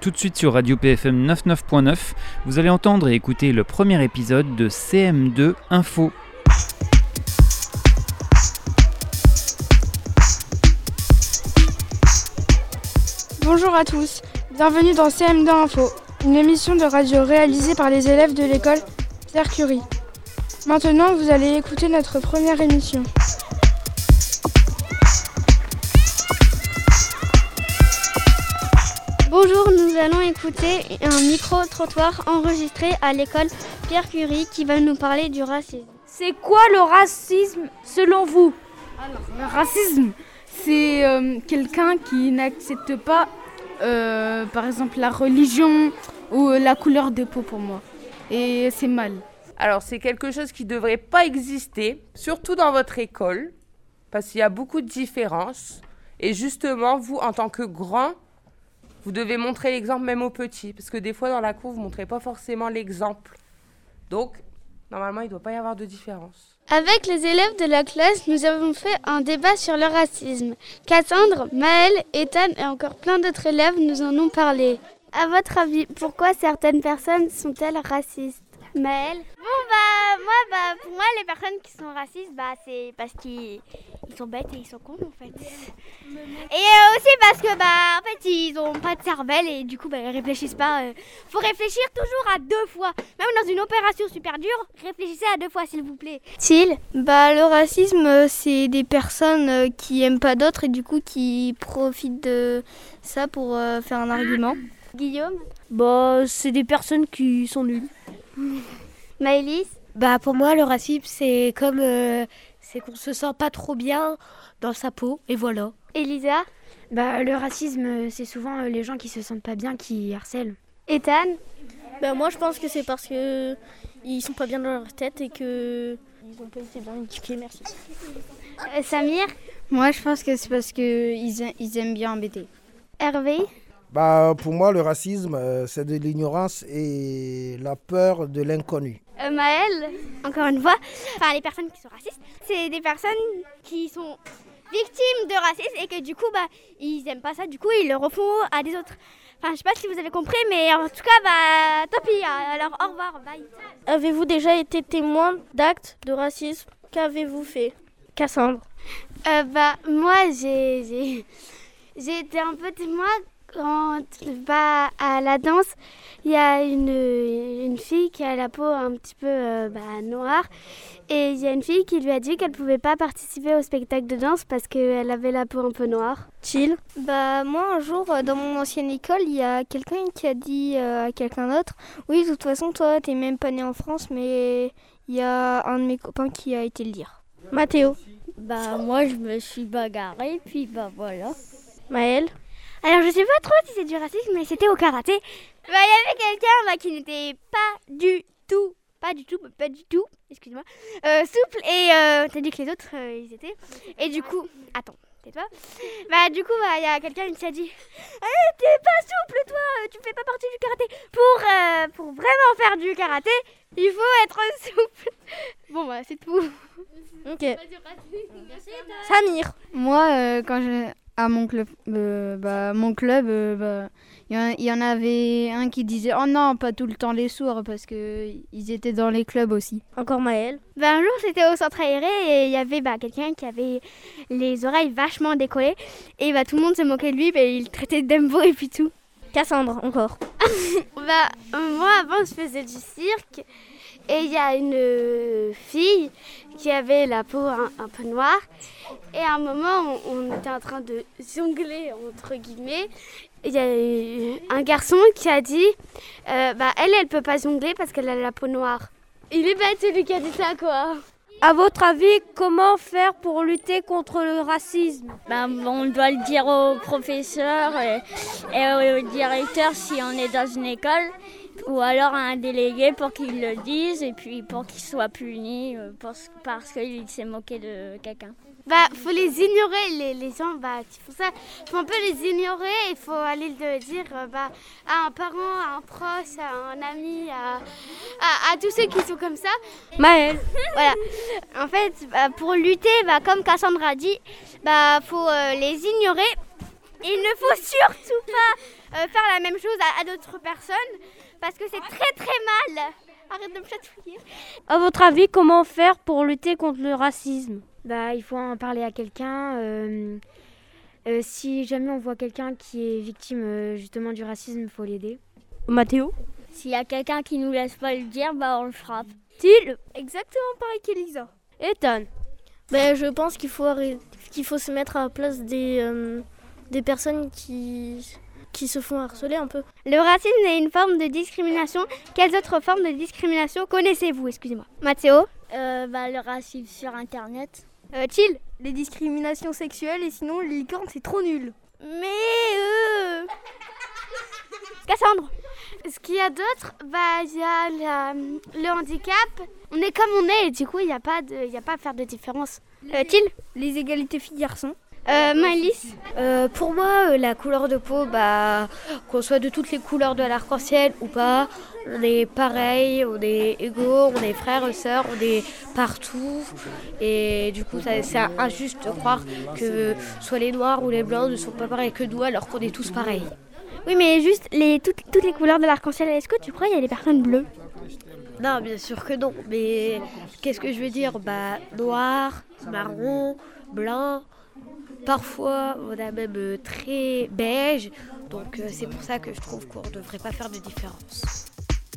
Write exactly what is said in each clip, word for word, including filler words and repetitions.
Tout de suite sur Radio P F M quatre-vingt-neuf point neuf, vous allez entendre et écouter le premier épisode de C M deux Info. Bonjour à tous, bienvenue dans C M deux Info, une émission de radio réalisée par les élèves de l'école Pierre Curie. Maintenant, vous allez écouter notre première émission. Bonjour, nous allons écouter un micro-trottoir enregistré à l'école Pierre Curie qui va nous parler du racisme. C'est quoi le racisme selon vous ? Alors, le racisme, c'est euh, quelqu'un qui n'accepte pas, euh, par exemple, la religion ou la couleur de peau pour moi. Et c'est mal. Alors, c'est quelque chose qui ne devrait pas exister, surtout dans votre école, parce qu'il y a beaucoup de différences. Et justement, vous, en tant que grand, vous devez montrer l'exemple même aux petits, parce que des fois, dans la cour, vous ne montrez pas forcément l'exemple. Donc, normalement, il ne doit pas y avoir de différence. Avec les élèves de la classe, nous avons fait un débat sur le racisme. Cassandre, Maëlle, Ethan et encore plein d'autres élèves nous en ont parlé. À votre avis, pourquoi certaines personnes sont-elles racistes ? Maëlle ? Bon bah moi bah pour moi les personnes qui sont racistes bah c'est parce qu'ils ils sont bêtes et ils sont cons en fait. Et euh, aussi parce que bah en fait ils ont pas de cervelle et du coup bah ils réfléchissent pas. Euh. Faut réfléchir toujours à deux fois. Même dans une opération super dure, réfléchissez à deux fois s'il vous plaît. Thiel ? Bah le racisme c'est des personnes qui aiment pas d'autres et du coup qui profitent de ça pour euh, faire un argument. Guillaume ? Bah c'est des personnes qui sont nulles. Maëlys ? Bah pour moi le racisme c'est comme euh, c'est qu'on se sent pas trop bien dans sa peau et voilà. Elisa ? Bah le racisme c'est souvent les gens qui se sentent pas bien qui harcèlent. Ethan ? Bah moi je pense que c'est parce que ils sont pas bien dans leur tête et que ils ont pas été bien éduqués, merci. Euh, Samir ? Moi je pense que c'est parce qu'ils ils aiment bien embêter. Hervé ? Bah, pour moi, le racisme, euh, c'est de l'ignorance et la peur de l'inconnu. Euh, Maëlle ? Encore une fois, enfin les personnes qui sont racistes, c'est des personnes qui sont victimes de racisme et que du coup, bah, ils aiment pas ça, du coup, ils le refont à des autres. Enfin, je sais pas si vous avez compris, mais en tout cas, bah, tant pis, alors au revoir, bye. Avez-vous déjà été témoin d'actes de racisme ? Qu'avez-vous fait ? Cassandre ? euh, Bah, moi, j'ai, j'ai, j'ai été un peu témoin. Quand bah, à la danse, il y a une, une fille qui a la peau un petit peu euh, bah, noire. Et il y a une fille qui lui a dit qu'elle ne pouvait pas participer au spectacle de danse parce qu'elle avait la peau un peu noire. Chill. Bah, moi, un jour, dans mon ancienne école, il y a quelqu'un qui a dit euh, à quelqu'un d'autre « Oui, de toute façon, toi, tu n'es même pas né en France, mais il y a un de mes copains qui a été le dire. » Mathéo. Bah, moi, je me suis bagarrée, puis bah voilà. Maëlle. Alors je sais pas trop si c'est du racisme, mais c'était au karaté. Bah, il y avait quelqu'un bah, qui n'était pas du tout, pas du tout, pas du tout, excuse-moi, euh, souple et euh, tandis que les autres euh, ils étaient. Et du coup, attends, tais-toi. Bah du coup, bah il y a quelqu'un qui s'est dit, hey, t'es pas souple toi, tu fais pas partie du karaté. Pour euh, pour vraiment faire du karaté, il faut être souple. Bon bah c'est tout. Ok. Samir. Moi, euh, quand je à mon club, euh, bah, mon club, euh, bah, il y, y en avait un qui disait oh non, pas tout le temps les sourds parce que ils étaient dans les clubs aussi. Encore Maëlle. Bah, un jour, c'était au centre aéré et il y avait bah, quelqu'un qui avait les oreilles vachement décollées et bah, tout le monde se moquait de lui, bah, il le traitait d'embo et puis tout. Cassandre, encore. Bah, moi, avant, je faisais du cirque. Et il y a une fille qui avait la peau un, un peu noire. Et à un moment, on, on était en train de jongler, entre guillemets. Il y a eu un garçon qui a dit euh, bah, elle, elle peut pas jongler parce qu'elle a la peau noire. Il est bête, celui qui a dit ça, quoi. À votre avis, comment faire pour lutter contre le racisme ? Ben, on doit le dire aux professeurs et, et aux directeurs si on est dans une école, ou alors à un délégué pour qu'il le dise et puis pour qu'il soit puni parce, parce qu'il s'est moqué de quelqu'un. Bah, faut les ignorer, les, les gens bah, qui font ça. Faut un peu les ignorer, il faut aller le dire bah, à un parent, à un proche, à un ami, à, à, à tous ceux qui sont comme ça. Maëlle. Voilà. En fait, bah, pour lutter, bah, comme Cassandra a dit, bah, faut euh, les ignorer Il ne faut surtout pas euh, faire la même chose à, à d'autres personnes parce que c'est très très mal. Arrête de me chatouiller. À votre avis, comment faire pour lutter contre le racisme ? Bah, il faut en parler à quelqu'un. Euh, euh, si jamais on voit quelqu'un qui est victime euh, justement du racisme, il faut l'aider. Mathéo ? S'il y a quelqu'un qui nous laisse pas le dire, bah on le frappe. Til ? Exactement pareil qu'Elisa. Ethan ? Ben, je pense qu'il faut, arrêter, qu'il faut se mettre à la place des, euh, des personnes qui, qui se font harceler un peu. Le racisme est une forme de discrimination. Quelles autres formes de discrimination connaissez-vous, excusez-moi? Mathéo? euh, bah, Le racisme sur Internet. Euh, Til? Les discriminations sexuelles et sinon les licornes c'est trop nul. Mais euh... Cassandre? Ce qu'il y a d'autre, bah il y a la, le handicap. On est comme on est et du coup il n'y a pas de, y a pas à faire de différence. Euh, Til? Les égalités filles-garçons. Euh, Maëlys? euh, Pour moi, euh, la couleur de peau, bah, qu'on soit de toutes les couleurs de l'arc-en-ciel ou pas, on est pareil, on est égaux, on est frères et sœurs, on est partout. Et du coup, ça, c'est injuste de croire que soit les noirs ou les blancs ne sont pas pareils que nous alors qu'on est tous pareils. Oui, mais juste les, toutes, toutes les couleurs de l'arc-en-ciel, est-ce que tu crois qu'il y a des personnes bleues? Non, bien sûr que non. Mais qu'est-ce que je veux dire? Bah, noir, marron, blanc. Parfois, on a même euh, très beige. Donc, euh, c'est pour ça que je trouve qu'on ne devrait pas faire de différence.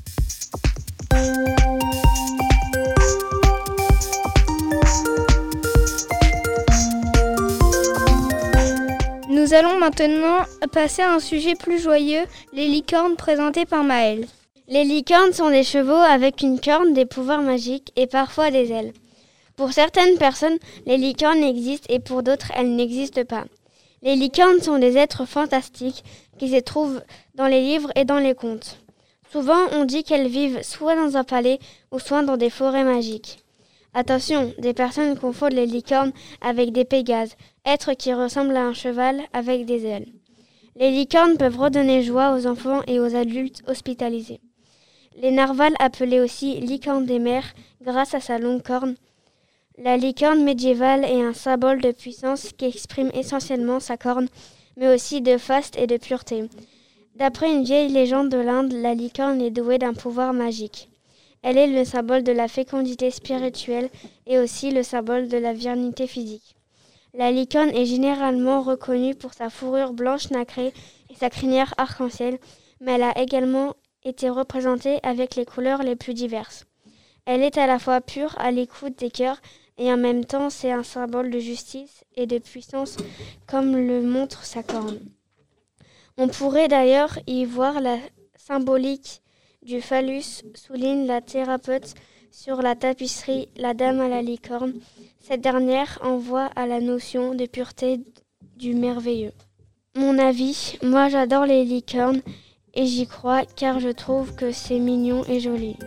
Nous allons maintenant passer à un sujet plus joyeux, les licornes présentées par Maëlle. Les licornes sont des chevaux avec une corne, des pouvoirs magiques et parfois des ailes. Pour certaines personnes, les licornes existent et pour d'autres, elles n'existent pas. Les licornes sont des êtres fantastiques qui se trouvent dans les livres et dans les contes. Souvent, on dit qu'elles vivent soit dans un palais ou soit dans des forêts magiques. Attention, des personnes confondent les licornes avec des pégases, êtres qui ressemblent à un cheval avec des ailes. Les licornes peuvent redonner joie aux enfants et aux adultes hospitalisés. Les narvals, appelés aussi licorne des mers, grâce à sa longue corne. La licorne médiévale est un symbole de puissance qui exprime essentiellement sa corne, mais aussi de faste et de pureté. D'après une vieille légende de l'Inde, la licorne est douée d'un pouvoir magique. Elle est le symbole de la fécondité spirituelle et aussi le symbole de la virilité physique. La licorne est généralement reconnue pour sa fourrure blanche nacrée et sa crinière arc-en-ciel, mais elle a également été représentée avec les couleurs les plus diverses. Elle est à la fois pure, à l'écoute des cœurs, et en même temps c'est un symbole de justice et de puissance comme le montre sa corne. On pourrait d'ailleurs y voir la symbolique du phallus, souligne la thérapeute sur la tapisserie La Dame à la licorne. Cette dernière envoie à la notion de pureté du merveilleux. Mon avis, moi j'adore les licornes et j'y crois car je trouve que c'est mignon et joli.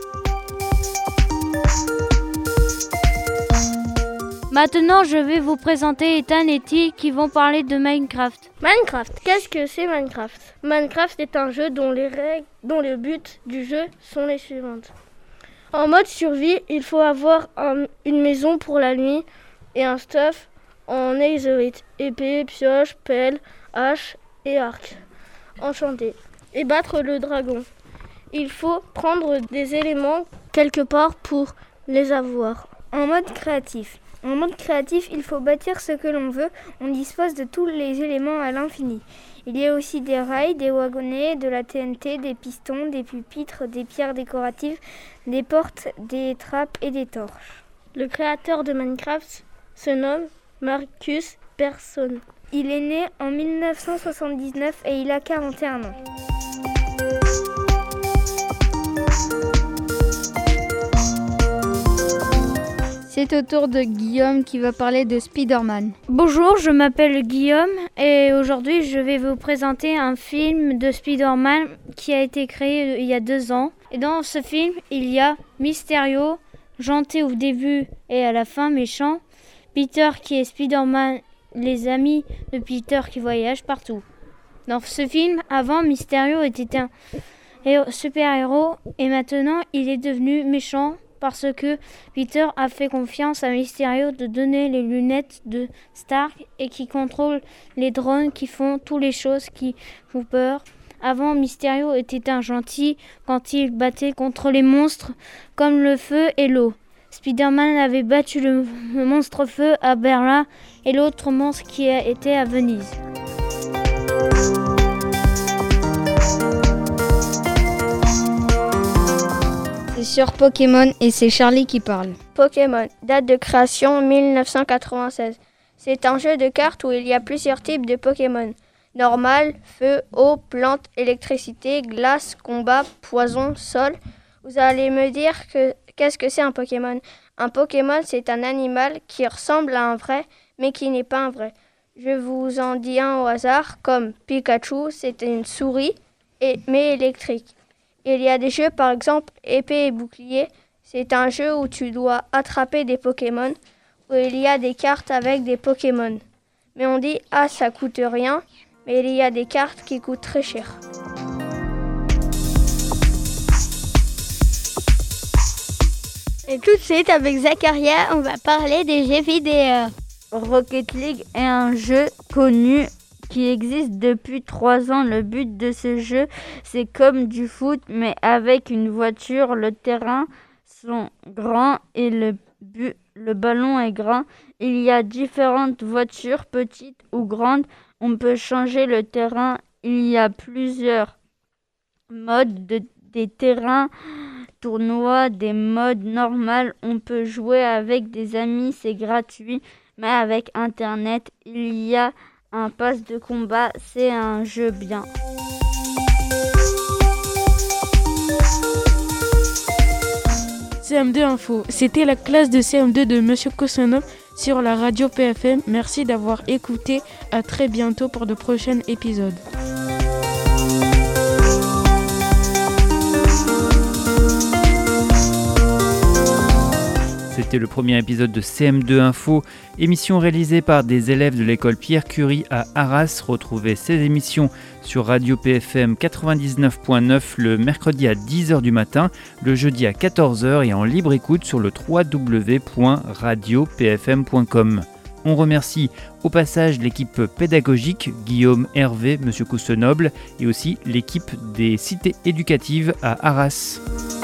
Maintenant, je vais vous présenter Ethan et Til qui vont parler de Minecraft. Minecraft, qu'est-ce que c'est Minecraft? Minecraft est un jeu dont les règles, dont le but du jeu sont les suivantes. En mode survie, il faut avoir un, une maison pour la nuit et un stuff en Netherite, épée, pioche, pelle, hache et arc enchanté, et battre le dragon. Il faut prendre des éléments quelque part pour les avoir. En mode créatif. En mode créatif, il faut bâtir ce que l'on veut. On dispose de tous les éléments à l'infini. Il y a aussi des rails, des wagonnets, de la T N T, des pistons, des pupitres, des pierres décoratives, des portes, des trappes et des torches. Le créateur de Minecraft se nomme Marcus Persson. Il est né en mille neuf cent soixante-dix-neuf et il a quarante et un ans. C'est au tour de Guillaume qui va parler de Spider-Man. Bonjour, je m'appelle Guillaume et aujourd'hui je vais vous présenter un film de Spider-Man qui a été créé il y a deux ans. Et dans ce film, il y a Mysterio, gentil au début et à la fin méchant, Peter qui est Spider-Man, les amis de Peter qui voyagent partout. Dans ce film, avant Mysterio était un super-héros et maintenant il est devenu méchant parce que Peter a fait confiance à Mysterio de donner les lunettes de Stark et qui contrôle les drones qui font toutes les choses qui font peur. Avant, Mysterio était un gentil quand il battait contre les monstres comme le feu et l'eau. Spider-Man avait battu le, le monstre feu à Berlin et l'autre monstre qui était à Venise. C'est sur Pokémon et c'est Charlie qui parle. Pokémon, date de création mille neuf cent quatre-vingt-seize. C'est un jeu de cartes où il y a plusieurs types de Pokémon. Normal, feu, eau, plante, électricité, glace, combat, poison, sol. Vous allez me dire que qu'est-ce que c'est un Pokémon ? Un Pokémon, c'est un animal qui ressemble à un vrai, mais qui n'est pas un vrai. Je vous en dis un au hasard, comme Pikachu, c'est une souris, et, mais électrique. Il y a des jeux, par exemple, épée et bouclier. C'est un jeu où tu dois attraper des Pokémon, où il y a des cartes avec des Pokémon. Mais on dit, ah, ça coûte rien, mais il y a des cartes qui coûtent très cher. Et tout de suite, avec Zacharia, on va parler des jeux vidéo. Rocket League est un jeu connu qui existe depuis trois ans. Le but de ce jeu, c'est comme du foot, mais avec une voiture. Le terrain sont grands et le, but, le ballon est grand. Il y a différentes voitures, petites ou grandes. On peut changer le terrain. Il y a plusieurs modes de, des terrains. Tournois, des modes normaux, on peut jouer avec des amis, c'est gratuit, mais avec internet, il y a un pass de combat, c'est un jeu bien. C M deux Info, c'était la classe de C M deux de Monsieur Kossonov sur la radio P F M. Merci d'avoir écouté, à très bientôt pour de prochains épisodes. C'était le premier épisode de C M deux Info, émission réalisée par des élèves de l'école Pierre Curie à Arras. Retrouvez ces émissions sur Radio P F M quatre-vingt-dix-neuf point neuf le mercredi à dix heures du matin, le jeudi à quatorze heures et en libre écoute sur le w w w point radio p f m point com. On remercie au passage l'équipe pédagogique, Guillaume, Hervé, Monsieur Coussenoble et aussi l'équipe des cités éducatives à Arras.